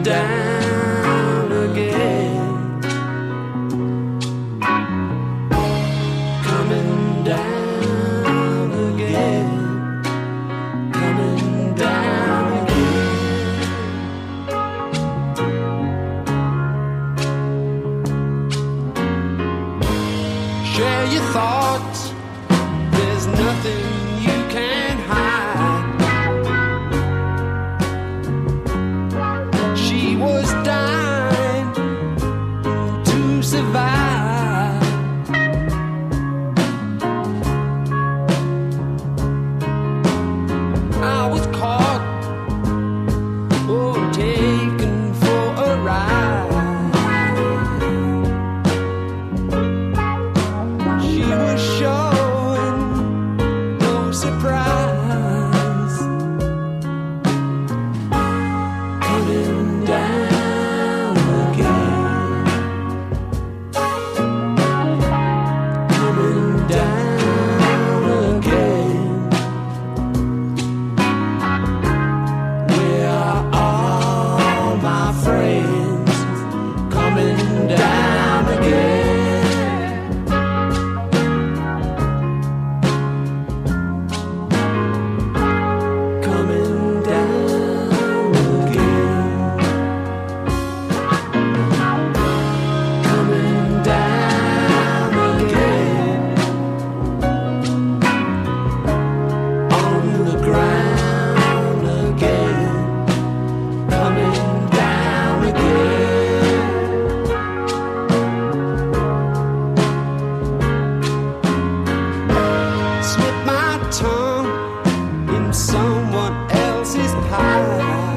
down again. Coming down again. Coming down again. Share your thoughts. There's nothing you can hide. She was dying to survive. I was caught, oh, taken for a ride. She was showing no surprise. Coming down again. Coming down again. Where are all my friends? Coming down again. Coming down again. Coming down again. On the ground again. Coming down again. Slip my tongue in someone else's pie.